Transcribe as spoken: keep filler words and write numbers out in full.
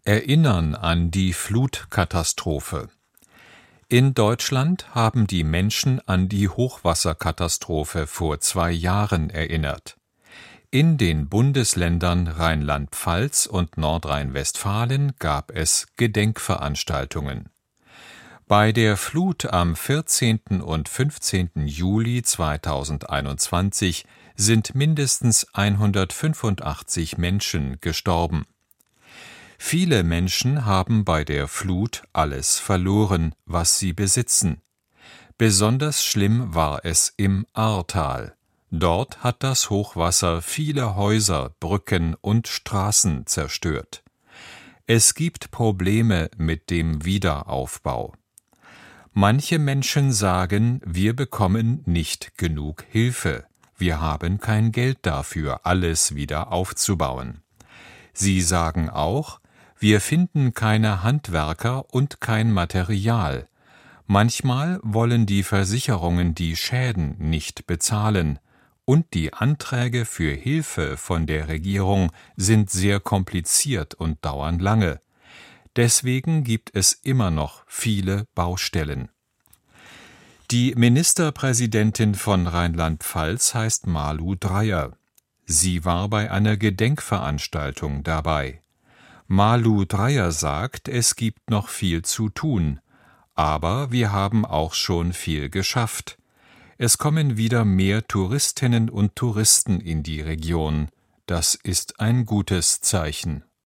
Erinnern an die Flutkatastrophe. In Deutschland haben die Menschen an die Hochwasserkatastrophe vor zwei Jahren erinnert. In den Bundesländern Rheinland-Pfalz und Nordrhein-Westfalen gab es Gedenkveranstaltungen. Bei der Flut am vierzehnten und fünfzehnten Juli zweitausendeinundzwanzig sind mindestens hundertfünfundachtzig Menschen gestorben. Viele Menschen haben bei der Flut alles verloren, was sie besitzen. Besonders schlimm war es im Ahrtal. Dort hat das Hochwasser viele Häuser, Brücken und Straßen zerstört. Es gibt Probleme mit dem Wiederaufbau. Manche Menschen sagen, wir bekommen nicht genug Hilfe. Wir haben kein Geld dafür, alles wieder aufzubauen. Sie sagen auch, wir finden keine Handwerker und kein Material. Manchmal wollen die Versicherungen die Schäden nicht bezahlen. Und die Anträge für Hilfe von der Regierung sind sehr kompliziert und dauern lange. Deswegen gibt es immer noch viele Baustellen. Die Ministerpräsidentin von Rheinland-Pfalz heißt Malu Dreyer. Sie war bei einer Gedenkveranstaltung dabei. Malu Dreyer sagt, es gibt noch viel zu tun, aber wir haben auch schon viel geschafft. Es kommen wieder mehr Touristinnen und Touristen in die Region. Das ist ein gutes Zeichen.